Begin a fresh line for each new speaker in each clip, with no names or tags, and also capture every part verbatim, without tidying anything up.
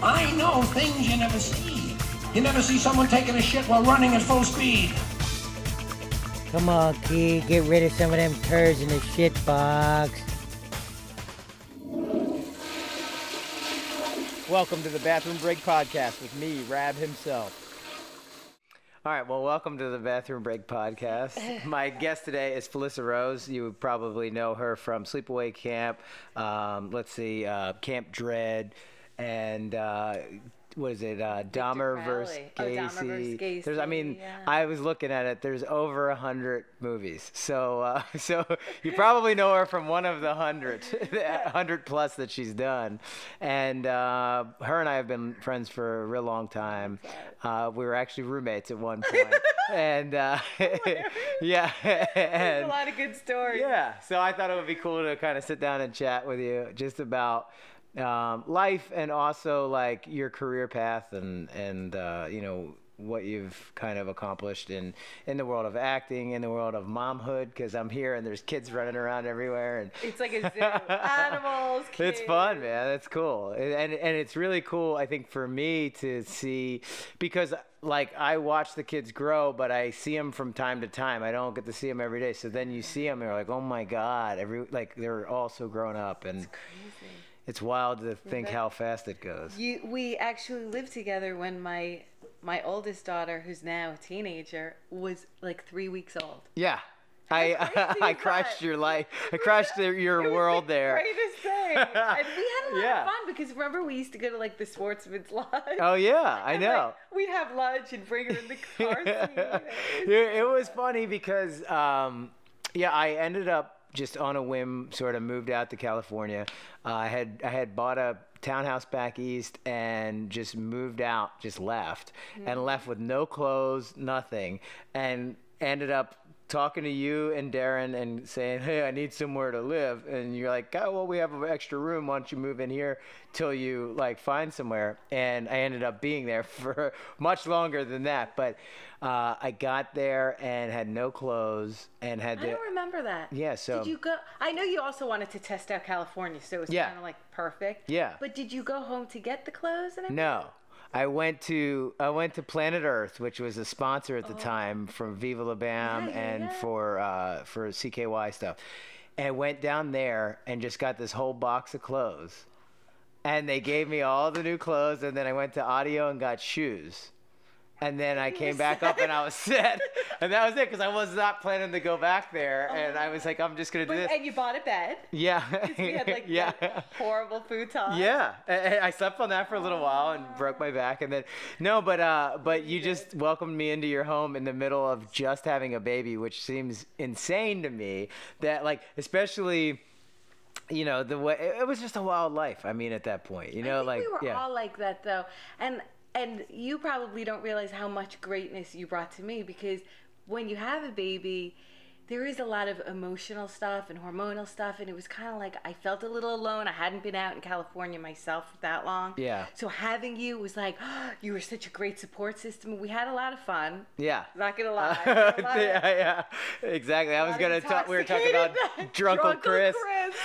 I know things you never see. You never see someone taking a shit while running at full speed.
Come on, kid, get rid of some of them turds in the shit box.
Welcome to the Bathroom Break Podcast with me, Rab himself. All right, well, welcome to the Bathroom Break Podcast. My guest today is Felissa Rose. You would probably know her from Sleepaway Camp, um, let's see, uh, Camp Dread, and uh, what is it, uh, Dahmer versus Gacy.
Oh, Dahmer versus Gacy.
There's, I mean,
yeah.
I was looking at it. There's over a hundred movies, so uh, so you probably know her from one of the hundred, hundred plus that she's done. And uh, her and I have been friends for a real long time. Uh, we were actually roommates at one point, and uh, yeah, and,
There's a lot of good stories.
Yeah, so I thought it would be cool to kind of sit down and chat with you just about um, life and also like your career path and and uh, you know what you've kind of accomplished in in the world of acting, in the world of momhood, because I'm here and there's kids running around everywhere and
It's like a zoo. Animals, kids.
It's fun, man. It's cool. And, and and it's really cool, I think, for me to see, because like I watch the kids grow, but I see them from time to time. I don't get to see them every day. So then you see them and you're like, oh my God, every like they're all so grown up. And
It's crazy.
It's wild to think how fast it goes.
You, we actually lived together when my my oldest daughter, who's now a teenager, was like three weeks old.
Yeah. I
crazy
I
is
crashed
that?
your life. I crashed your your
It
world
was the
there.
Greatest thing. And we had a lot
Yeah.
of fun because remember we used to go to like the Sportsman's Lodge.
Oh yeah, I
And,
know.
Like, we'd have lunch and bring her in the car seat.
it, it was funny because um, yeah, I ended up just on a whim sort of moved out to California. Uh, I had I had bought a townhouse back east and just moved out, just left, mm-hmm. and left with no clothes, nothing, and ended up talking to you and Darren and saying, hey, I need somewhere to live. And you're like, oh, well, we have an extra room. Why don't you move in here till you like find somewhere? And I ended up being there for much longer than that. But uh, I got there and had no clothes and had
I
to.
don't remember that.
Yeah, so.
Did you go? I know you also wanted to test out California, so it was
Yeah.
kind of like perfect.
Yeah.
But did you go home to get the clothes and everything?
No. I went to I went to Planet Earth, which was a sponsor at the oh. time from Viva La Bam
yeah, yeah,
and
yeah.
for uh, for C K Y stuff, and went down there and just got this whole box of clothes, and they gave me all the new clothes, and then I went to Audio and got shoes. And then I came back up and I was set. And that was it because I was not planning to go back there. Oh. And I was like, I'm just going to do
Wait,
this.
And you bought a bed?
Yeah.
We had like
yeah.
horrible futon.
Yeah. And I slept on that for a little oh. while and broke my back. And then, no, but uh, but you just welcomed me into your home in the middle of just having a baby, which seems insane to me. That like, especially... You know, the way it was just a wild life. I mean, at that point, you know,
I think
like
we were
yeah.
all like that, though, and and you probably don't realize how much greatness you brought to me because when you have a baby, there is a lot of emotional stuff and hormonal stuff, and it was kind of like I felt a little alone. I hadn't been out in California myself for that long.
Yeah.
So having you was like, oh, you were such a great support system. We had a lot of fun.
Yeah.
Not gonna lie.
Uh,
yeah,
yeah, exactly. I was gonna talk. We were talking about Drunkle Chris.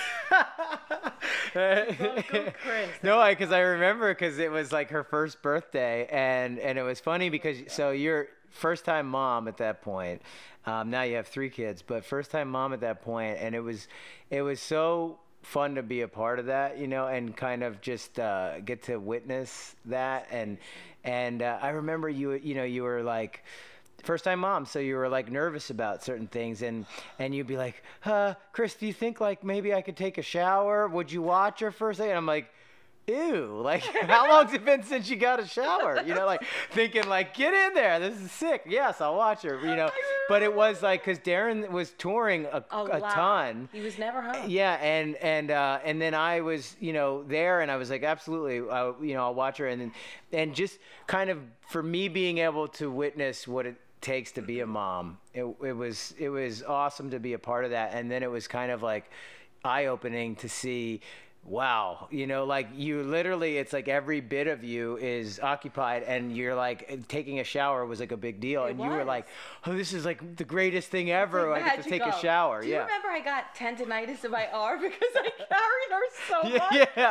Drunkle Chris.
No, because I, I remember because it was like her first birthday, and and it was funny because so you're first time mom at that point. Um, now you have three kids, but first time mom at that point, and it was, it was so fun to be a part of that, you know, and kind of just uh, get to witness that, and and uh, I remember you, you know, you were like. First time mom, so you were like nervous about certain things, and and you'd be like, uh, Chris, do you think like maybe I could take a shower? Would you watch her first day? And I'm like, ew, like how long's it been since you got a shower? You know, like thinking like, get in there, this is sick. Yes, I'll watch her, you know. But it was like, cause Darren was touring a,
a,
a ton.
He was never home.
Yeah, and and uh, and then I was, you know, there, and I was like, absolutely, uh, you know, I'll watch her, and then and just kind of for me being able to witness what it takes to be a mom, it it was it was awesome to be a part of that, and then it was kind of like eye-opening to see. Wow, you know, like you literally, it's like every bit of you is occupied, and you're like taking a shower was like a big deal,
it
and
was.
you were like, oh, this is like the greatest thing ever.
Like
I get to take
go.
a shower.
Do you
yeah.
remember I got tendonitis in my arm because I carried her so
yeah,
much?
Yeah.
I remember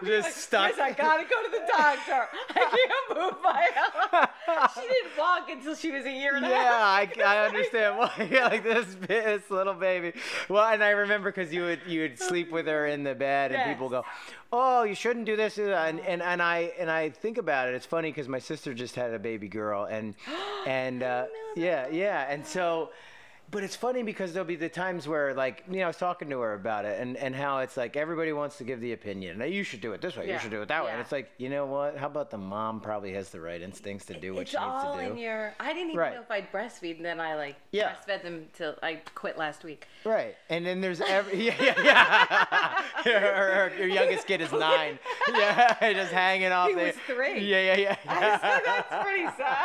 just
Like,
stuck.
"Yes, I gotta go to the doctor. I can't move my arm." She didn't walk until she was a year and a
Yeah, I,
half.
I understand why you're like this, this little baby. Well, and I remember because you would you would sleep with her in the bed, and
Yes.
people go, "Oh, you shouldn't do this," and and, and I and I think about it. It's funny because my sister just had a baby girl, and and uh, yeah, yeah, and so. But it's funny because there'll be the times where, like, you know, I was talking to her about it and, and how it's like everybody wants to give the opinion. Now, you should do it this way.
Yeah.
You should do it that way. And
Yeah.
it's like, you know what? How about the mom probably has the right instincts to do what
It's
she needs
all
to do?
in your. I didn't even
Right.
know if I'd breastfeed, and then I like
Yeah.
breastfed them till I quit last week.
Right. And then there's every, yeah, yeah, yeah. her, her, her youngest kid is nine. Yeah, just hanging off
He
there.
was three.
Yeah, yeah, yeah.
I said, that's pretty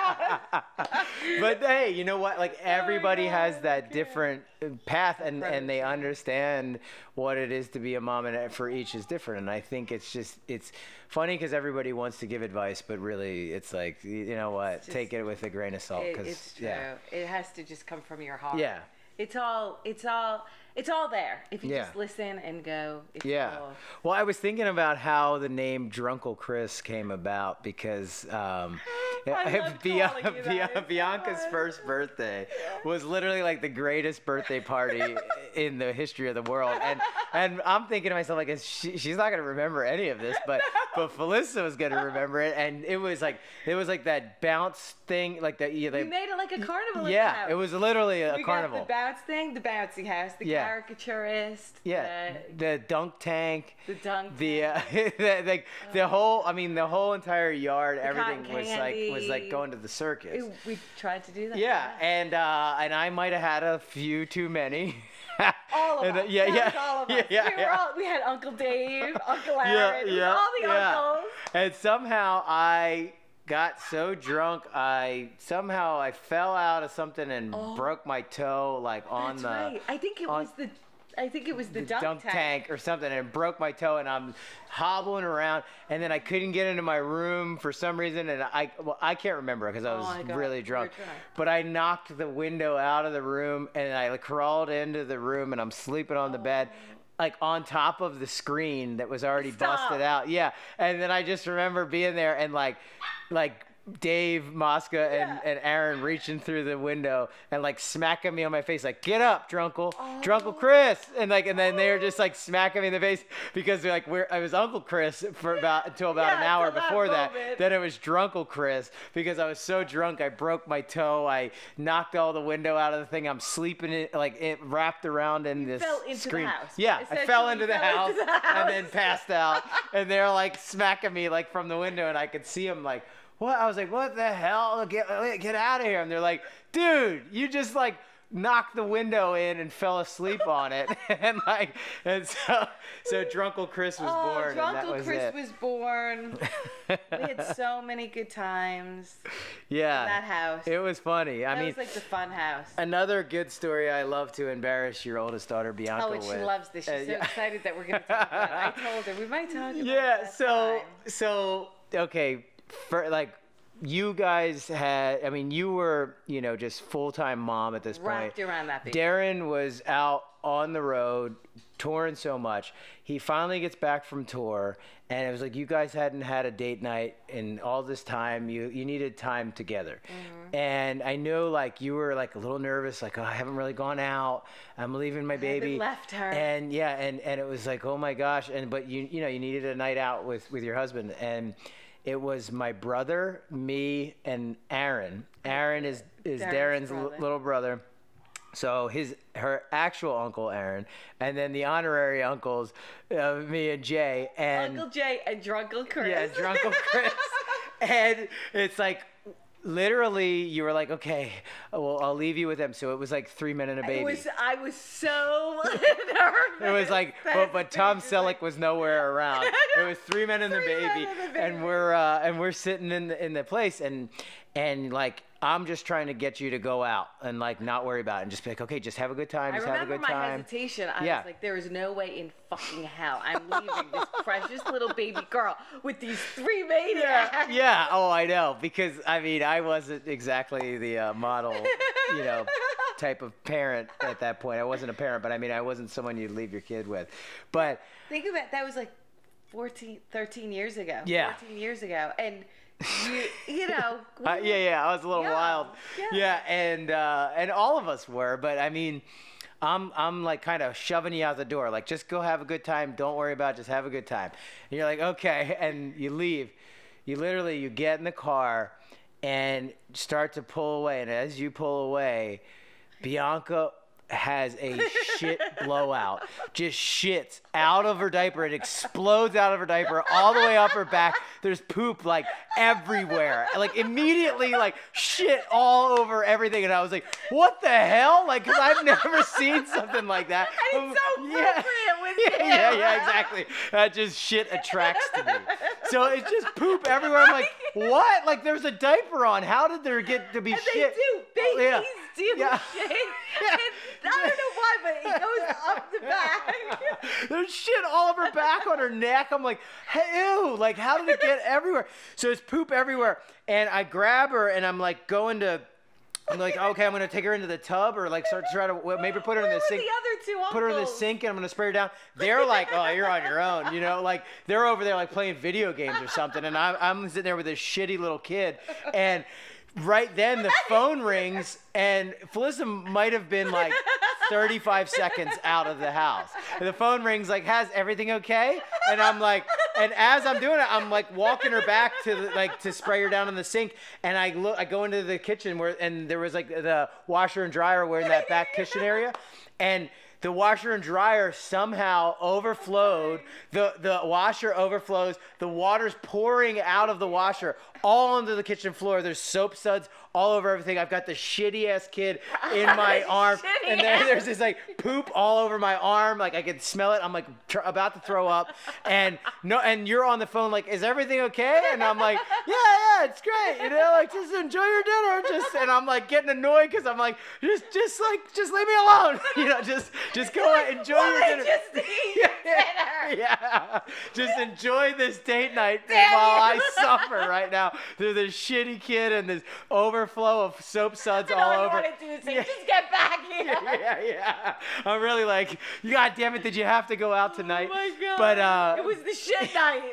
sad.
But hey, you know what? Like everybody
God,
has
I
that
can't.
different path, and, and they
Approach, yeah.
understand what it is to be a mom, and for each is different. And I think it's just it's funny because everybody wants to give advice, but really it's like, you know what?
just-
Take it with a grain of salt.
It-
Cause,
it's true.
yeah,
It has to just come from your heart.
yeah.
It's all. It's all. It's all there. If you
Yeah.
just listen and go. It's
Yeah.
all-
Well, I was thinking about how the name Drunkle Chris came about because um,
I love
Bia-
calling you that.
Bia-
It's
Bianca's
fun.
first birthday was literally like the greatest birthday party in the history of the world. And and I'm thinking to myself, like, is she, she's not going to remember any of this, but but Felissa was going to remember it. And it was like it was like that bounce thing, like that. Yeah,
We made it like a carnival. at the
yeah,
house.
it was literally a
we
carnival.
got the bounce thing, the bouncy house, the
Yeah.
caricaturist.
Yeah,
The,
the dunk tank,
the dunk.
the uh, the, the the whole. I mean, the whole entire yard, everything
cotton
was like was like
candy.
going to the circus.
It- we tried to do that.
Yeah, and uh, and I might have had a few too many.
All of
And, uh,
us.
Yeah,
That
yeah,
was all of us.
yeah, yeah,
we, were
yeah.
all, we had Uncle Dave, Uncle
Yeah,
Aaron, it was
yeah,
all the
yeah.
uncles.
And somehow I got so drunk, I somehow I fell out of something and broke my toe, like on
That's
the.
right. I think it
on-
was the. I think it was the,
the
dunk,
dunk
tank.
tank or something, and broke my toe, and I'm hobbling around, and then I couldn't get into my room for some reason, and I well I can't remember because I
Oh
was
my God,
really
you were
drunk,
drunk.
but I knocked the window out of the room, and I crawled into the room, and I'm sleeping on the bed. Like on top of the screen that was already
Stop.
busted out, yeah. And then I just remember being there and like, like Dave Mosca and,
Yeah.
and Aaron reaching through the window and like smacking me on my face, like, "Get up, Drunkle,
Oh.
Drunkle Chris," and like, and then they were just like smacking me in the face because they're like, we're I was Uncle Chris for about until about
Yeah,
an hour
until that
before that.
moment.
Then it was Drunkle Chris because I was so drunk I broke my toe, I knocked all the window out of the thing. I'm sleeping it like it wrapped around in this
fell into the
screen.
house.
Yeah, I fell
Essentially
into the,
fell
house,
into the
and then
house.
passed out, and they're like smacking me like from the window, and I could see them like. What? I was like, what the hell? Get, get out of here. And they're like, dude, you just like knocked the window in and fell asleep on it. and like, and so, so Drunkle Chris was
Oh,
born. and that
Drunkle
was
Chris
it.
was born. We had so many good times
yeah.
in that house.
It was funny. I
that
mean,
was like the fun house.
another good story I love to embarrass your oldest daughter, Bianca,
Oh, and
with.
she loves this. She's
Uh,
so
yeah.
excited that we're going to talk about it. I told her we might talk about
Yeah,
that
so
time.
so okay, for like you guys had I mean you were, you know, just full-time mom at this point.
Wrapped around that baby.
Darren was out on the road touring so much. He finally gets back from tour and it was like you guys hadn't had a date night in all this time. You you needed time together.
Mm-hmm.
And I know like you were like a little nervous, like, oh, I haven't really gone out. I'm leaving my baby.
left her.
And yeah, and, and it was like, oh my gosh. And but you you know, you needed a night out with, with your husband. And it was my brother, me, and Aaron. Aaron is, is
Darren's
Darren's l-
brother.
little brother. So his her actual uncle Aaron, and then the honorary uncles, uh, me and Jay, and
Uncle Jay and Drunkle Chris.
yeah, Drunkle Chris. And it's like literally you were like, okay, well I'll leave you with them. So it was like three men and a baby.
It was, I was so nervous.
It was like, but, but Tom Selleck was nowhere around. It was three men and the
Three Men
baby,
and the
and
Baby.
we're uh, and we're sitting in the in the place, and and like I'm just trying to get you to go out and like not worry about it, and just be like, okay, just have a good time,
I
just have a
remember
good
my
time.
hesitation. I
Yeah.
was like, there is no way in fucking hell I'm leaving this precious little baby girl with these three maniacs.
Yeah, yeah. Oh, I know. Because I mean, I wasn't exactly the uh, model, you know, type of parent at that point. I wasn't a parent, but I mean, I wasn't someone you'd leave your kid with. But
Think about that was like fourteen, thirteen years ago.
Yeah.
fourteen years ago. And you, you know.
Uh, yeah, yeah, I was a little
Yeah,
wild.
yeah.
Yeah, and uh, and all of us were, but I mean, I'm I'm like kind of shoving you out the door, like just go have a good time, don't worry about it, just have a good time. And you're like, okay, and you leave. You literally you get in the car and start to pull away, and as you pull away, Bianca has a shit blowout. Just shits out of her diaper. It explodes out of her diaper all the way up her back. There's poop like everywhere. Like immediately like shit all over everything. And I was like, what the hell? Like, cause I've never seen something like that.
And it's so
yeah.
appropriate with
yeah,
you.
yeah, yeah, exactly. That just shit attracts to me. So it's just poop everywhere. I'm like, what? Like there's a diaper on. How did there get to be
And
shit?
they do. Babies
Yeah.
do
Yeah.
shit.
Yeah.
And I don't know why, but it goes up the back.
There's shit all over her back, on her neck. I'm like, hey, ew, like how did it get everywhere? So it's poop everywhere. And I grab her and I'm like going to, I'm like, okay, I'm going to take her into the tub or like start to try to, well, maybe put her in
Where
the
were
sink.
the other two
Put her in the
uncles?
sink and I'm going to spray her down. They're like, oh, you're on your own. You know, like they're over there like playing video games or something. And I'm, I'm sitting there with this shitty little kid. And right then the phone rings and Felissa might have been like thirty-five seconds out of the house. And the phone rings like, has everything okay? And I'm like, and as I'm doing it, I'm like walking her back to the, like to spray her down in the sink. And I look, I go into the kitchen where, and there was like the washer and dryer were in that back kitchen area. And the washer and dryer somehow overflowed. The the washer overflows. The water's pouring out of the washer all onto the kitchen floor. There's soap suds all over everything. I've got the shitty ass kid in my arm, and then there's this like poop all over my arm. Like I can smell it. I'm like tr- about to throw up, and no, and you're on the phone like, is everything okay? And I'm like, yeah, yeah, it's great. You know, like just enjoy your dinner. Just and I'm like getting annoyed because I'm like, just just like just leave me alone. You know, just just go and enjoy
Well,
your
I
dinner.
just eat dinner.
Yeah, just enjoy this date night
Damn
while
you.
I suffer right now through this shitty kid and this overflow of soap suds
And
all
all
over.
you want to do is say, just get back here.
Yeah, yeah. I'm really like, God damn it, did you have to go out tonight?
Oh my God.
But uh,
it was the shit night.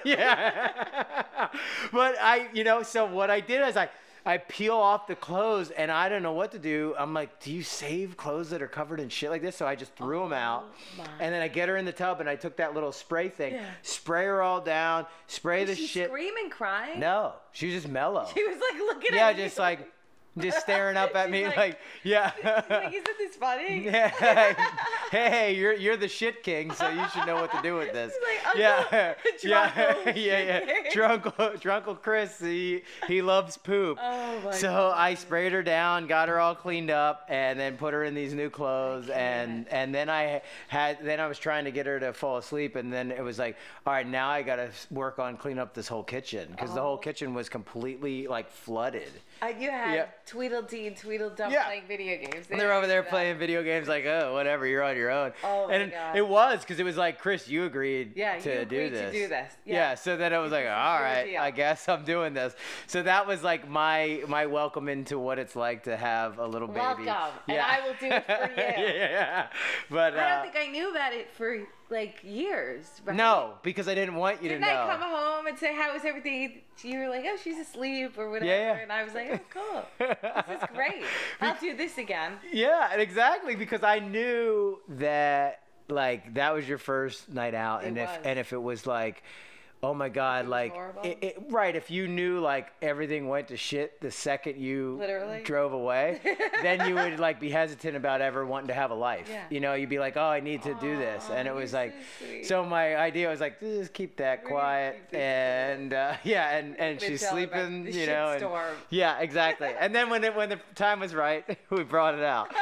yeah. But I, you know, so what I did is I, I peel off the clothes and I don't know what to do. I'm like, do you save clothes that are covered in shit like this? So I just threw them out.
my.
And then I get her in the tub and I took that little spray thing,
Yeah.
spray her all down, spray the
Was she
shit.
screaming, crying?
No, she was just mellow.
She was like looking
Yeah,
at you.
just like, just staring up at
She's
me
like-
like, yeah.
She's like, isn't this funny?
Yeah. Hey, you're you're the shit king, so you should know what to do with this.
She's like,
yeah,
Uncle-
yeah,
Drunkle
yeah,
shit
yeah.
king.
Drunkle, Drunkle Chris, he he loves poop.
Oh my
so
God.
I sprayed her down, got her all cleaned up, and then put her in these new clothes, and and then I had then I was trying to get her to fall asleep, and then it was like, all right, now I gotta work on cleaning up this whole kitchen because the whole
Oh.
kitchen was completely like flooded.
Uh, you had
Yeah.
Tweedledee and Tweedledum
Yeah.
playing video games.
And they're over there
Yeah.
playing video games like, oh, whatever, you're on your own.
Oh, my
and
God.
it was because it was like, Chris, you agreed
Yeah,
to
you
do
agreed to
this.
do this.
Yeah.
Yeah.
So then it was like,
This is
all
your
right,
deal.
I guess I'm doing this. So that was like my my welcome into what it's like to have a little baby.
Welcome, and I will do it for you.
yeah. But
I
uh,
don't think I knew about it for like years. Right?
no, because I didn't want you
Didn't
to know.
I come home and say, how is everything? You were like, oh, she's asleep or whatever.
Yeah, yeah.
And I was like, oh, cool. This is great. I'll do this again.
Yeah, and exactly, because I knew that like that was your first night out,
It
and if
was.
and if it was like, oh my God,
was
like
horrible.
it, it, right, if you knew like everything went to shit the second you
Literally.
drove away, then you would like be hesitant about ever wanting to have a life.
Yeah.
You know, you'd be like, oh, I need to do this, and it
Aw,
was
you're
like,
so sweet.
so my idea was like, just keep that
We're gonna
quiet,
keep this
and uh, yeah, and and
gonna
she's
tell about
sleeping,
the
you know, and,
shitstorm.
yeah, exactly, and then when it when the time was right, we brought it out.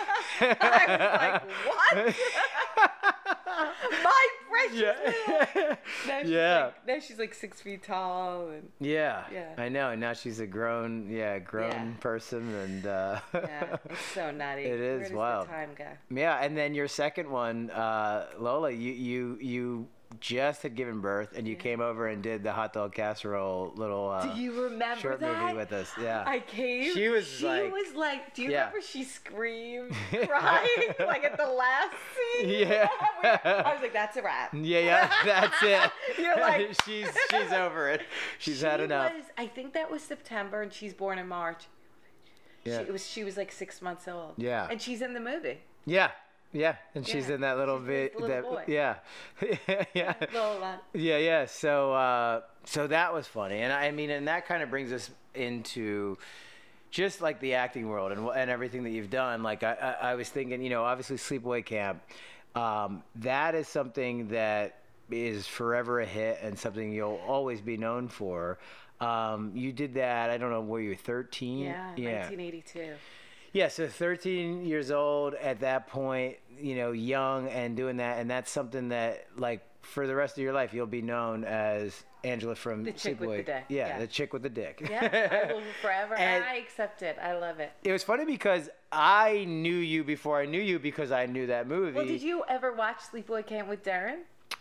I was like, what? My precious little.
Yeah.
Now she's
Yeah.
Like, now she's like six feet tall and
Yeah.
Yeah.
I know. And now she's a grown, yeah, grown
Yeah.
person, and uh,
yeah, it's so nutty.
It is
Where does
wild.
the time go?
yeah. And then your second one, uh, Lola, you you you just had given birth, and you came over and did the hot dog casserole little uh,
Do you remember
short
that?
movie with us. Yeah.
I came.
She was
she
like-
was like, do you
Yeah.
remember she screamed, crying, like at the last scene?
Yeah.
I was like, that's a wrap.
Yeah, yeah, that's it.
You're like-
she's she's over it. She's
she
had enough.
Was, I think that was September, and she's born in March.
Yeah.
She it was she was like six months old.
Yeah.
And she's in the movie.
Yeah, yeah, and she's
Yeah,
in that little
she's
bit.
the little
That
boy.
yeah, yeah,
Lola.
yeah, yeah. So uh, so that was funny, and I mean, and that kind of brings us into just like the acting world and and everything that you've done. Like I I, I was thinking, you know, obviously Sleepaway Camp, um, that is something that is forever a hit and something you'll always be known for. Um, you did that. I don't know. Were you thirteen?
Yeah, nineteen eighty-two.
Yeah, so thirteen years old at that point, you know, young and doing that, and that's something that, like, for the rest of your life, you'll be known as Angela from
The chick with
Sleepaway.
the dick,
Yeah,
yeah.
the chick with the dick.
Yeah, I will forever.
And-
And I accept it. I love it.
It was funny because I knew you before I knew you because I knew that movie.
Well, did you ever watch Sleepaway Camp with Darren?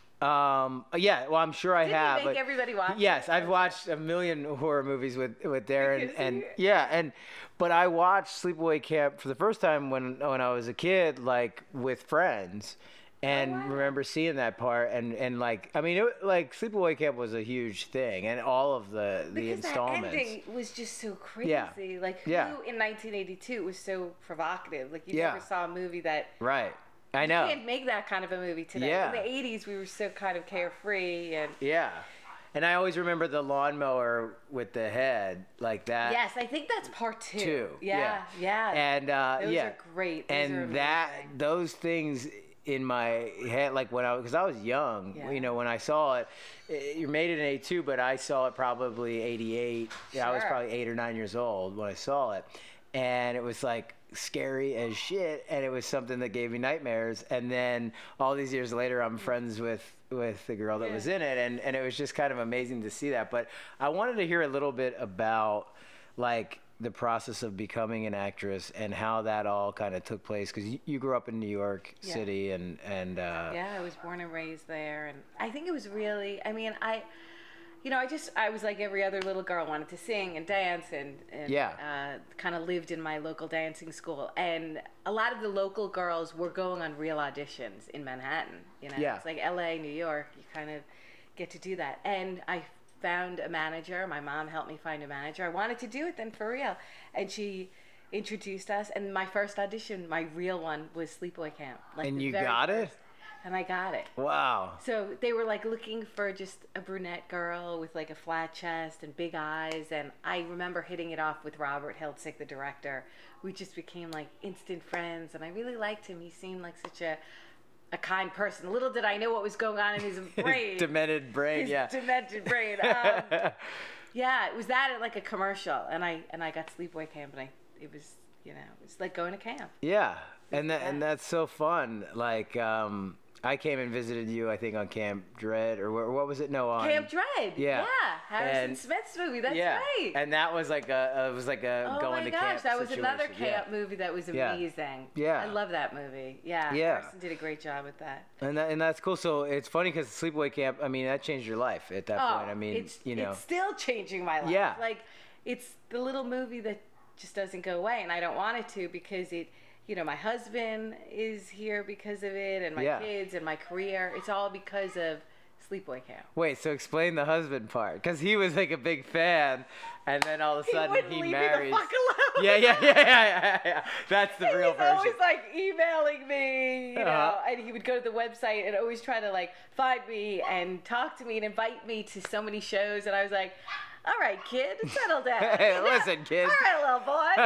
Um, yeah, well, I'm sure I
Didn't
have.
you make
but
everybody watch
Yes,
it?
I've watched a million horror movies with with Darren,
Because
and
he-
yeah, and but I watched Sleepaway Camp for the first time when when I was a kid, like with friends, and
Oh, wow.
remember seeing that part, and and like I mean, it, like Sleepaway Camp was a huge thing, and all of the the
Because
installments.
that ending was just so crazy.
Yeah.
Like, who
Yeah.
in nineteen eighty-two was so provocative? Like, you
Yeah.
never saw a movie that.
Right, I
You
know.
can't make that kind of a movie today.
Yeah.
In the eighties, we were so kind of carefree and.
Yeah, and I always remember the lawnmower with the head like that.
Yes, I think that's part two.
Two.
Yeah, yeah.
And uh,
Those
yeah,
are great. Those
and
are
that
amazing.
those things in my head, like when I because I was young,
Yeah.
you know, when I saw it, it you made it in eighty-two, but I saw it probably eighty-eight. Yeah, I was
Sure.
probably eight or nine years old when I saw it, and it was like scary as shit, and it was something that gave me nightmares. And then all these years later, I'm friends with with the girl that
Yeah.
was in it, and and it was just kind of amazing to see that. But I wanted to hear a little bit about like the process of becoming an actress and how that all kind of took place, because you, you grew up in New York
Yeah.
City, and and uh,
Yeah, I was born and raised there, and I think it was really. I mean, I, you know, I just I was like every other little girl, wanted to sing and dance, and, and
Yeah.
uh, kind of lived in my local dancing school, and a lot of the local girls were going on real auditions in Manhattan. You know,
Yeah.
it's like L A, New York. You kind of get to do that, and I found a manager. My mom helped me find a manager. I wanted to do it then for real, and she introduced us. And my first audition, my real one, was Sleepaway Camp. Like
And
the
you
very
got it?
first. And I got it.
wow.
So they were like looking for just a brunette girl with like a flat chest and big eyes. And I remember hitting it off with Robert Hiltzik, the director. We just became like instant friends, and I really liked him. He seemed like such a a kind person. Little did I know what was going on in his brain.
His demented brain,
His
yeah.
demented brain. Um, yeah, it was that at like a commercial, and I and I got Sleepaway Camp, and I it was you know it was like going to camp.
Yeah, and that
Yeah.
and that's so fun. Like, um, I came and visited you, I think, on Camp Dread, or wh- what was it? No, on
Camp Dread.
yeah.
Yeah, Harrison
And-
Smith's movie. That's
yeah,
right.
and that was like a it was like a
Oh
going
my
to
gosh,
camp.
that was another
situation. Yeah.
camp movie that was
Yeah.
amazing.
Yeah.
I love that movie. Yeah,
Yeah.
Harrison did a great job with that.
And that, and that's cool. So it's funny because Sleepaway Camp, I mean, that changed your life at that point. I mean,
Oh, it's,
you know,
it's still changing my life.
Yeah.
Like, it's the little movie that just doesn't go away, and I don't want it to because it, you know, my husband is here because of it, and my
Yeah.
kids, and my career. It's all because of Sleepaway Camp.
wait, so explain the husband part, because he was like a big fan, and then all of a
He
sudden
wouldn't
he
leave
marries.
me the fuck alone.
Yeah, yeah, yeah, yeah, yeah, yeah. That's the
He
real
was
version.
always like emailing me, you know,
Uh-huh.
and he would go to the website and always try to like find me and talk to me and invite me to so many shows, and I was like, all right, kid, settle down.
Hey, listen, kid.
All right, little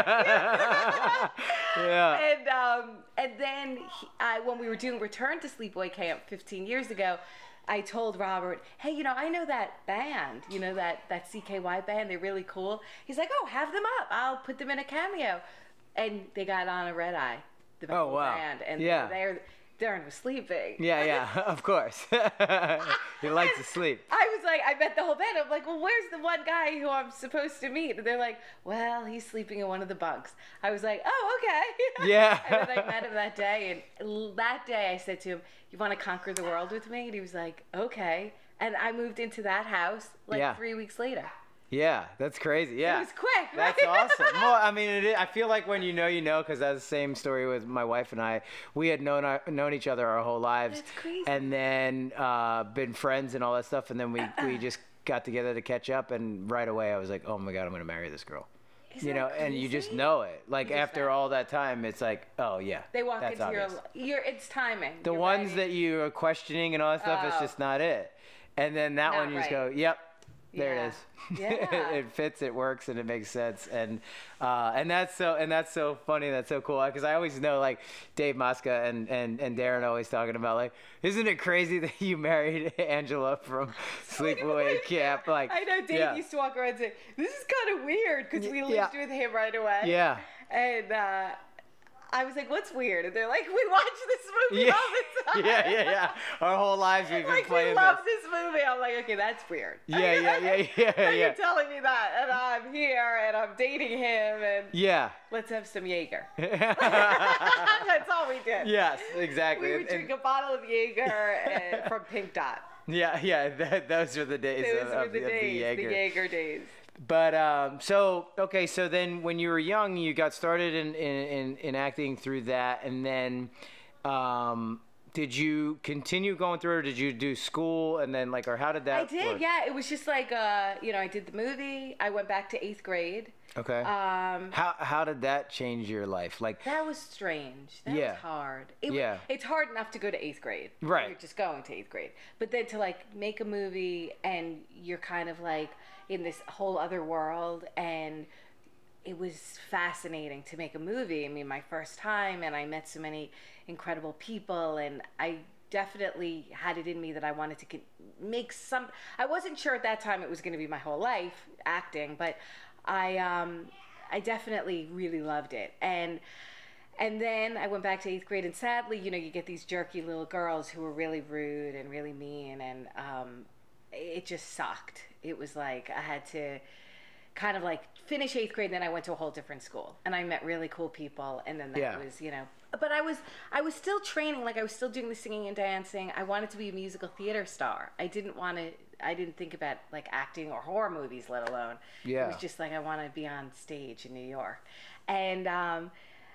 boy.
Yeah.
And um, and then he, I, when we were doing Return to Sleepaway Camp fifteen years ago, I told Robert, hey, you know, I know that band, you know, that, that C K Y band, they're really cool. He's like, oh, have them up. I'll put them in a cameo. And they got on a Red Eye, the
Oh,
whole
wow.
band. And
Yeah.
they're, Darren was sleeping.
Yeah, yeah, of course. He likes to sleep.
I was like, I met the whole band. I'm like, well, where's the one guy who I'm supposed to meet? And they're like, well, he's sleeping in one of the bunks. I was like, oh, okay.
Yeah.
And then I met him that day. And that day I said to him, you want to conquer the world with me? And he was like, okay. And I moved into that house like
Yeah.
three weeks later.
Yeah, that's crazy. Yeah.
It was quick, right?
That's awesome. Well, I mean, it is, I feel like when you know, you know, because that's the same story with my wife and I. We had known our, known each other our whole lives.
That's crazy.
And then uh, been friends and all that stuff. And then we, we just got together to catch up. And right away, I was like, oh my God, I'm going to marry this girl.
Isn't
You know,
that
and you just
crazy?
know it. Like
You just
after
know.
all that time, it's like, oh yeah.
They walk
that's
into
obvious.
your, your, it's timing.
The
You're
ones
ready.
that you are questioning and all that stuff, it's
Oh.
just not it. And then that
Not
one, you just
right.
go, yep, there
Yeah.
it is.
Yeah.
It fits, it works, and it makes sense. And uh, and that's so and that's so funny. That's so cool because I always know like Dave Mosca and, and, and Darren always talking about like, isn't it crazy that you married Angela from Sleepaway Camp? Like
I know Dave
yeah.
used to walk around and say, this is kind of weird because we lived
Yeah.
with him right away.
Yeah.
And uh, I was like, what's weird? And they're like, we watch this movie
Yeah.
all the time.
yeah, yeah, yeah. Our whole lives we've been
Like, we
playing
love
this.
this movie. I'm like, okay, that's weird.
Yeah, yeah, yeah, yeah,
And
yeah.
You're telling me that, and I'm here, and I'm dating him, and
Yeah.
let's have some Jaeger. That's all we did.
Yes, exactly.
We would
And-
drink a bottle of Jaeger and, from Pink Dot.
Yeah, yeah, that, those were the days
Those
of,
were
of,
the
of the
days, the
Jaeger.
Jaeger days.
But um, so okay, so then when you were young, you got started in in, in, in acting through that, and then um, did you continue going through, it, or did you do school, and then like, or how did that?
I did,
work?
yeah. It was just like, uh, you know, I did the movie. I went back to eighth grade.
Okay.
Um,
how how did that change your life? Like,
that was strange. That
Yeah.
was hard. It, wa-
Yeah.
It's hard enough to go to eighth grade.
Right.
You're just going to eighth grade. But then to like make a movie and you're kind of like in this whole other world, and it was fascinating to make a movie. I mean, my first time, and I met so many incredible people, and I definitely had it in me that I wanted to con- make some. I wasn't sure at that time it was going to be my whole life acting, but I um, I definitely really loved it. And and then I went back to eighth grade, and sadly, you know, you get these jerky little girls who were really rude and really mean, and um, it just sucked. It was like I had to kind of like finish eighth grade, and then I went to a whole different school, and I met really cool people, and then that
Yeah.
was, you know. But I was I was still training, like I was still doing the singing and dancing. I wanted to be a musical theater star. I didn't want to. I didn't think about like acting or horror movies, let alone.
Yeah.
It was just like I want to be on stage in New York, and um,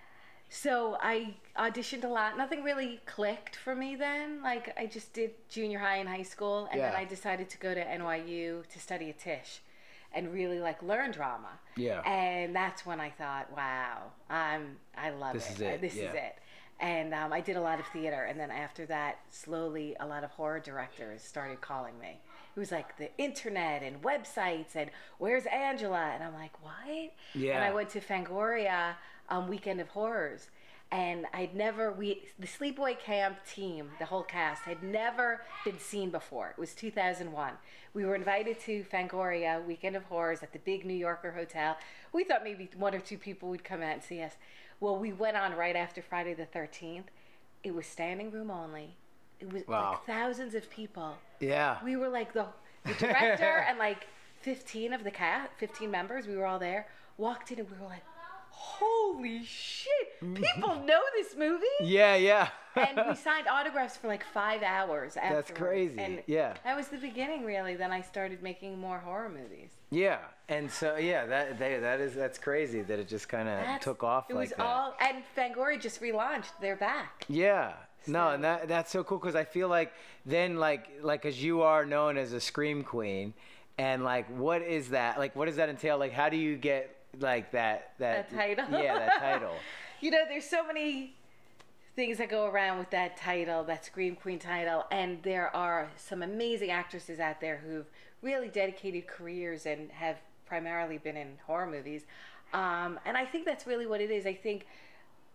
so I auditioned a lot. Nothing really clicked for me then. Like I just did junior high and high school, and then
Yeah.
I decided to go to N Y U to study at Tisch, and really like learn drama.
Yeah.
And that's when I thought, wow, I'm I love
This
it.
is it,
This
yeah.
is it. And um, I did a lot of theater, and then after that, slowly a lot of horror directors started calling me. It was like the internet and websites and where's Angela? And I'm like, what?
Yeah.
And I went to Fangoria um, Weekend of Horrors, and I'd never we the Sleepaway Camp team, the whole cast had never been seen before. It was two thousand one. We were invited to Fangoria Weekend of Horrors at the big New Yorker hotel. We thought maybe one or two people would come out and see us. Well, we went on right after Friday the thirteenth. It was standing room only. It was
Wow.
like thousands of people.
Yeah.
We were like the, the director and like fifteen of the cast, fifteen members. We were all there. Walked in and we were like, holy shit! People know this movie.
Yeah, yeah.
And we signed autographs for like five hours afterwards.
That's crazy.
And
Yeah.
that was the beginning, really. Then I started making more horror movies.
Yeah, and so yeah, that they, that is that's crazy that it just kind of
That's-
took off
It
like
was
that.
all, and Fangoria just relaunched. They're back.
Yeah. No,
So-
and that that's so cool because I feel like then like like as you are known as a scream queen, and like what is that like what does that entail? Like how do you get like that that,
That title.
Yeah, that title.
You know, there's so many things that go around with that title, that Scream Queen title, and there are some amazing actresses out there who've really dedicated careers and have primarily been in horror movies. Um, and I think that's really what it is. I think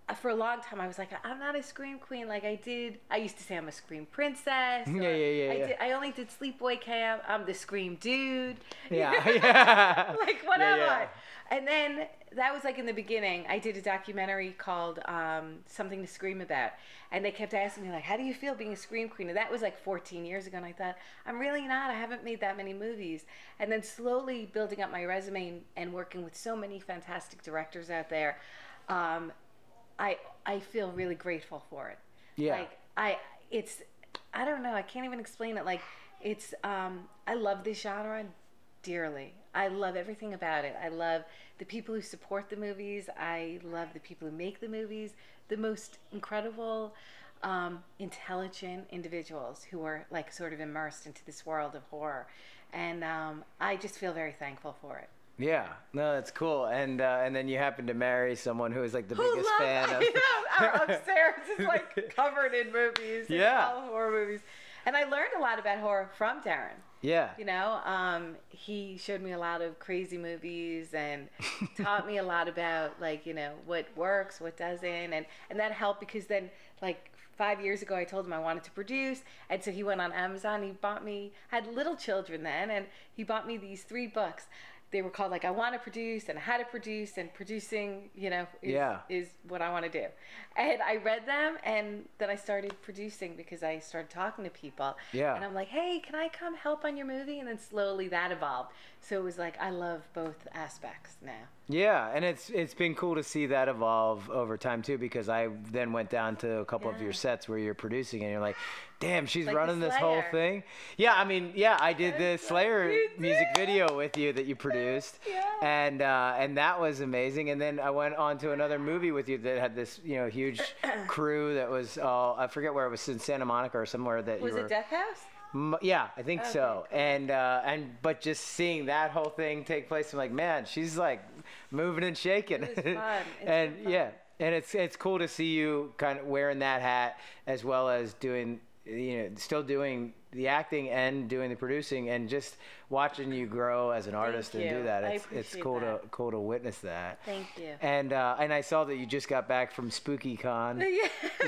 for a long time I was like, I'm not a scream queen. Like I did, I used to say I'm a scream princess.
Yeah, yeah, yeah,
I,
yeah.
did, I only did Sleepaway Camp. I'm the scream dude.
Yeah, yeah.
Like what
Yeah,
am
yeah.
I? And then that was like in the beginning. I did a documentary called um, Something to Scream About, and they kept asking me like, how do you feel being a scream queen? And that was like fourteen years ago, and I thought, I'm really not. I haven't made that many movies. And then slowly building up my resume and, and working with so many fantastic directors out there, um, I I feel really grateful for it.
Yeah.
Like I, it's, I don't know. I can't even explain it. Like it's, um, I love this genre dearly. I love everything about it. I love the people who support the movies. I love the people who make the movies. The most incredible, um, intelligent individuals who are like sort of immersed into this world of horror. And um, I just feel very thankful for it.
Yeah, no, that's cool. And uh, and then you happen to marry someone who is like the
Who
biggest
love-
fan
I
of.
know, our upstairs is like covered in movies. and
Yeah.
all horror movies. And I learned a lot about horror from Darren.
Yeah.
You know, um, he showed me a lot of crazy movies and taught me a lot about like, you know, what works, what doesn't. And, and that helped because then like five years ago, I told him I wanted to produce. And so he went on Amazon. He bought me, had little children then, and he bought me these three books. They were called like I Want to Produce and How to Produce, and producing, you know, is,
Yeah.
is what I want to do. And I read them, and then I started producing because I started talking to people.
Yeah.
And I'm like, hey, can I come help on your movie? And then slowly that evolved. So it was like I love both aspects now.
Yeah, and it's it's been cool to see that evolve over time too, because I then went down to a couple of
Yeah.
your sets where you're producing and you're like, damn, she's
Like the
running this whole
Slayer.
thing. Yeah, I mean, yeah, I did the Slayer
You
music
did.
video with you that you produced,
Yeah.
and uh, and that was amazing. And then I went on to another movie with you that had this, you know, huge crew that was, uh, I forget where it was, in Santa Monica or somewhere that
Was
you were.
it Death House?
M- Yeah, I think
Okay,
so.
cool.
And uh, and but just seeing that whole thing take place, I'm like, man, she's like moving and shaking.
It was fun. It's
and
been fun.
yeah, and it's it's cool to see you kind of wearing that hat as well as doing, you know, still doing the acting and doing the producing, and just watching you grow as an artist and
you.
do that.
I
It's it's
appreciate
cool to
that.
cool to witness that.
Thank you.
And uh, and I saw that you just got back from Spooky Con.
Yeah.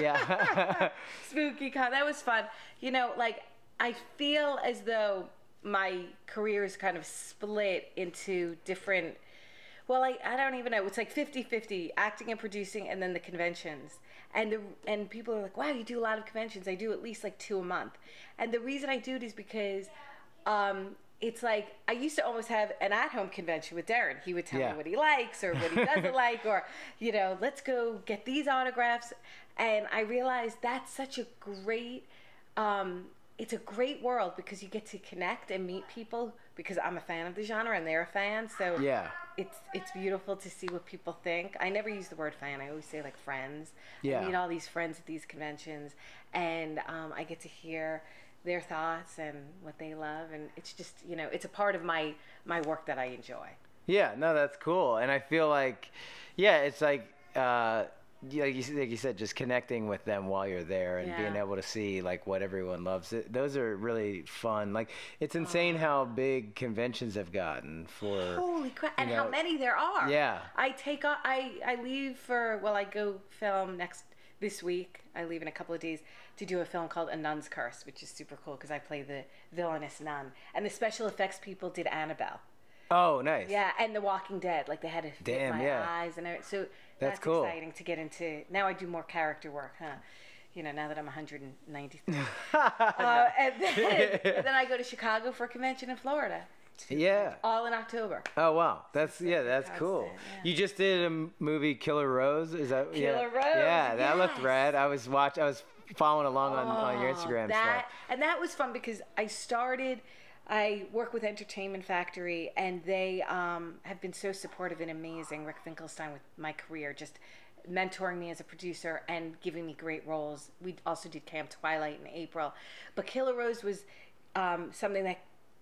Yeah.
Spooky Con. That was fun. You know, like, I feel as though my career is kind of split into different, well, I, I don't even know. It's like fifty-fifty, acting and producing, and then the conventions. And the and people are like, wow, you do a lot of conventions. I do at least like two a month. And the reason I do it is because um, it's like I used to almost have an at-home convention with Darren. He would tell
Yeah.
me what he likes or what he doesn't like, or, you know, let's go get these autographs. And I realized that's such a great, um, it's a great world because you get to connect and meet people because I'm a fan of the genre and they're a fan. So
Yeah.
it's it's beautiful to see what people think. I never use the word fan. I always say like friends.
Yeah.
I meet all these friends at these conventions, and um, I get to hear their thoughts and what they love, and it's just, you know, it's a part of my my work that I enjoy.
Yeah, no, that's cool. And I feel like, yeah, it's like, uh, yeah, like you, like you said, just connecting with them while you're there and being
Yeah.
able to see like what everyone loves. It, those are really fun. Like, it's insane how big conventions have gotten for.
Holy crap! And
you
how
know,
many there are?
Yeah.
I take off. I I leave for well, I go film next this week. I leave in a couple of days to do a film called A Nun's Curse, which is super cool because I play the villainous nun, and the special effects people did Annabelle.
Oh, nice.
Yeah, and The Walking Dead, like they had to fit
Damn,
my
yeah.
eyes and everything. So
That's
that's,
cool.
exciting to get into. Now I do more character work, huh? You know, now that I'm one hundred ninety-three. uh, and, then, and then I go to Chicago for a convention in Florida.
Yeah.
All in October.
Oh wow, that's yeah, that's
constant,
cool.
yeah.
You just did a m- movie, Killer Rose. Is that yeah.
Killer Rose,
Yeah, that looked
yes.
rad. I was watch. I was following along on, on your Instagram
Oh, that,
stuff.
And that was fun because I started, I work with Entertainment Factory, and they um, have been so supportive and amazing. Rick Finkelstein with my career, just mentoring me as a producer and giving me great roles. We also did Camp Twilight in April. But Killer Rose was um, something that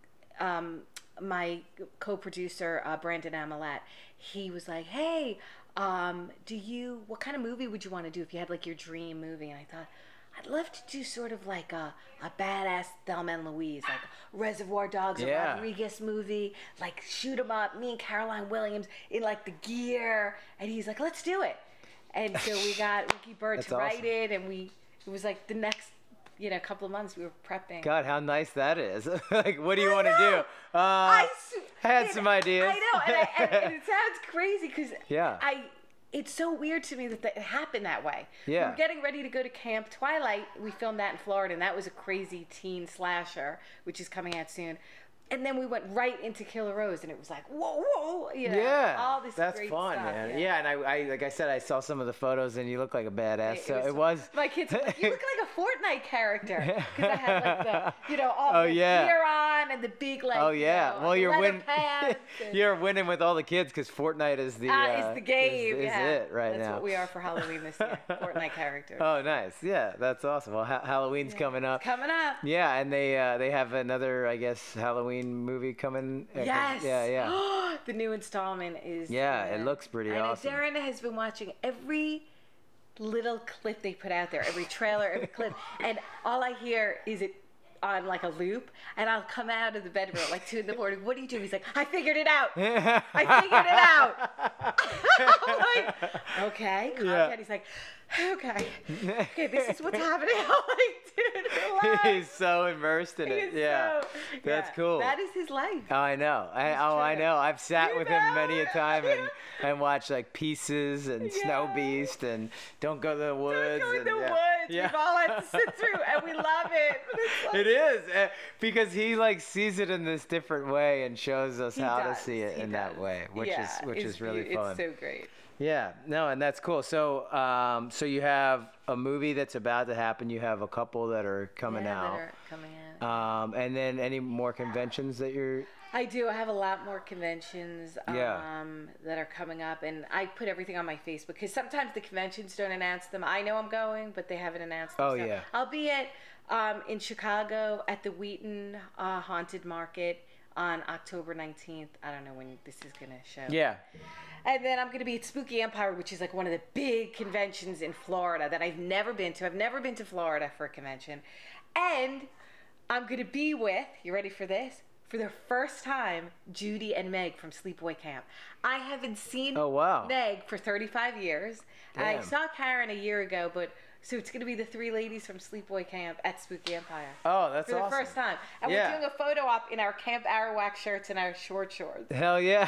um, my co-producer, uh, Brandon Amalette, he was like, hey, um, do you, what kind of movie would you want to do if you had like your dream movie? And I thought, I'd love to do sort of like a, a badass Thelma and Louise, like Reservoir Dogs,
Yeah.
a Rodriguez movie, like shoot 'em up, me and Caroline Williams in like the gear. And he's like, let's do it. And so we got Wiki Bird
That's
to write
awesome.
it, and we it was like the next, you know, couple of months we were prepping.
God, how nice that is. Like, what do you
I
want to do?
know.
Uh,
I, s-
had
and
some ideas.
I know, and, I, and, and it sounds crazy because
Yeah.
I. It's so weird to me that that it happened that way.
Yeah.
We were getting ready to go to Camp Twilight. We filmed that in Florida, and that was a crazy teen slasher, which is coming out soon. And then we went right into Killer Rose, and it was like, whoa, whoa, you know,
Yeah,
all this
that's
great
fun,
stuff.
man. Yeah. and I, I, like I said, I saw some of the photos, and you look like a badass.
It-
so
it
it was.
My kids were like, you look like a Fortnite character. Because I had like the, you know, all
Oh,
the
yeah.
gear on and the big like,
Oh
you
yeah,
know,
well you're
leather
winning.
pants and-
You're winning with all the kids because Fortnite is the.
Ah,
uh,
it's the game.
Is, is
yeah.
it right
That's
now?
what we are for Halloween this year. Fortnite characters.
Oh, nice. Yeah, that's awesome. Well, ha- Halloween's
Yeah.
coming up.
Coming up.
Yeah, and they uh, they have another, I guess, Halloween movie coming. uh,
Yes.
Yeah, yeah.
The new installment is.
Yeah, it
uh,
looks pretty
I know
awesome.
Darren has been watching every little clip they put out there, every trailer, every clip, and all I hear is it on like a loop, and I'll come out of the bedroom at like two in the morning. What do you do? He's like, I figured it out. I figured it out. I'm like, okay, calm
Yeah.
down. He's like, okay, okay, this is what's happening. I'm like, dude, relax.
He's so immersed in
He
it.
is
Yeah,
so-
that's
yeah,
cool.
That is his life.
Oh, I know. I, oh, I
true.
know. I've sat
You
with him
know
many a
it.
time and, and watched like Pieces and Snow
Yeah.
Beast and Don't Go to the Woods.
Don't go in
and,
the
yeah.
woods.
Yeah.
We've all had to sit through, and we love it. But it's like,
It is uh, because he like sees it in this different way and shows us
he
how
does,
to see it
he
in that
does.
way, which
Yeah,
is which
it's
is really
beau-
fun.
It's so great.
Yeah, no, and that's cool. So, um, so you have a movie that's about to happen. You have a couple that are coming
yeah,
out,
that are coming out.
um, and then any more conventions that you're.
I do. I have a lot more conventions um,
Yeah.
that are coming up, and I put everything on my Facebook because sometimes the conventions don't announce them. I know I'm going, but they haven't announced them.
Oh,
so
yeah.
I'll be at um, in Chicago at the Wheaton uh, Haunted Market on October nineteenth. I don't know when this is gonna show.
Yeah.
And then I'm going to be at Spooky Empire, which is like one of the big conventions in Florida that I've never been to. I've never been to Florida for a convention. And I'm going to be with, you ready for this? For the first time, Judy and Meg from Sleepaway Camp. I haven't seen
Oh, wow.
Meg for thirty-five years. I
Damn.
saw Karen a year ago, but so it's going to be the three ladies from Sleepaway Camp at Spooky Empire.
Oh, that's
For the
awesome.
first time. And
Yeah.
we're doing a photo op in our Camp Arawak shirts and our short shorts.
Hell yeah!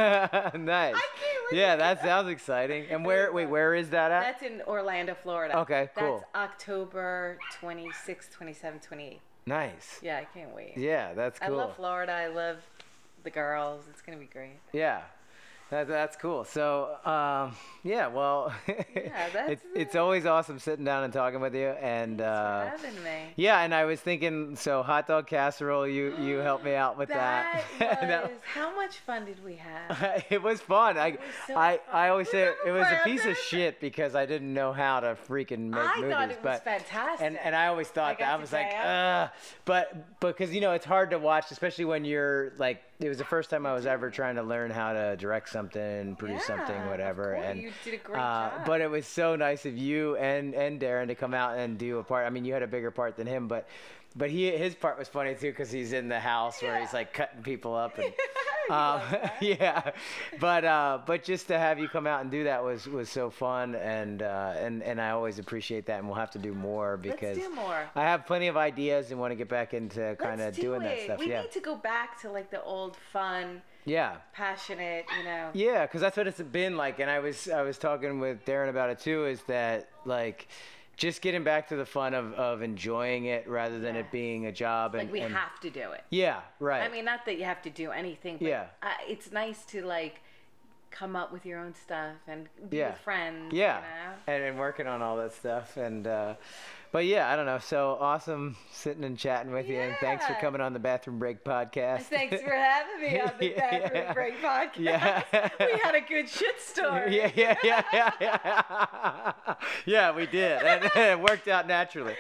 Nice.
can't wait
Yeah,
to
that sounds exciting. And where? Wait, where is that at?
That's in Orlando, Florida.
Okay, cool.
That's October twenty-sixth, twenty-seventh, twenty-eighth.
Nice.
Yeah, I can't wait.
Yeah, that's
I
cool.
love Florida. I love the girls. It's going to be great.
Yeah. That, that's cool. So, um, yeah, well,
that's-
it's it's always awesome sitting down and talking with you. And uh,
Thanks for having me.
yeah, and I was thinking, so hot dog casserole, you you helped me out with that.
That
And
was, how much fun did we have?
it was fun. I
was so
I, I
fun.
always say it was a
Remember
piece of
that?
shit because I didn't know how to freaking make
I
movies.
thought it was
but
fantastic.
and and I always thought
I
that
got
I
to
was like,
dance.
uh, but because you know it's hard to watch, especially when you're like, it was the first time I was ever trying to learn how to direct something, produce
Yeah,
something,
of
whatever.
course.
And
You did a great
uh,
job.
But it was so nice of you and and Darren to come out and do a part. I mean, you had a bigger part than him, but. But he his part was funny too because he's in the house where he's like cutting people up and um, yeah, but uh, but just to have you come out and do that was, was so fun and uh, and and I always appreciate that and we'll have to do more because
Let's do more.
I have plenty of ideas and want to get back into kind of
Let's do
doing
it.
that stuff.
We
yeah,
need to go back to like the old fun,
yeah.
passionate, you know.
Yeah, because that's what it's been like, and I was I was talking with Darren about it too. Is that like just getting back to the fun of, of enjoying it rather than it
Yes.
being a job. And
Like we
and,
have to do it.
Yeah, right.
I mean, not that you have to do anything, but
Yeah.
uh, it's nice to like come up with your own stuff and be
Yeah.
with friends.
Yeah,
You know?
and, and working on all that stuff, and uh, but yeah, I don't know. So awesome sitting and chatting with you, and thanks for
Yeah.
coming on the Bathroom Break podcast.
Thanks for having me on the
Yeah.
Bathroom Break podcast.
Yeah.
We had a good shit story.
Yeah, yeah, yeah, yeah, yeah. Yeah, we did, and it worked out naturally.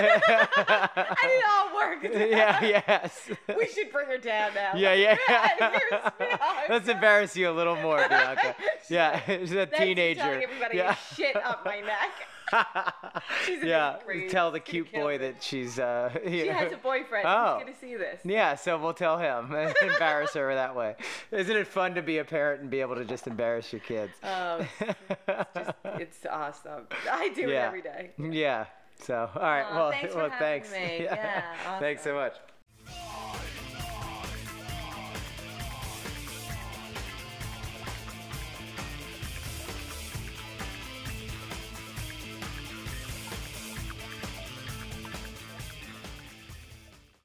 And it all worked.
Yeah, yes.
We should bring her down now.
Yeah, yeah.
Here's Bianca.
Let's embarrass you a little more, Bianca. Yeah, she's a
Thanks for
teenager.
telling everybody
Yeah.
shit up my neck. She's in
yeah,
eighth grade.
tell the
She's
cute
gonna
boy
kill me.
that she's. Uh,
She has a boyfriend.
Oh.
He's gonna see this.
Yeah, so we'll tell him and embarrass her that way. Isn't it fun to be a parent and be able to just embarrass your kids?
Oh, it's, just, it's awesome. I do it
Yeah.
every day.
Yeah. So, all right.
Aw,
well,
thanks for
well,
having
thanks.
me. Yeah,
Thanks so
awesome.
much.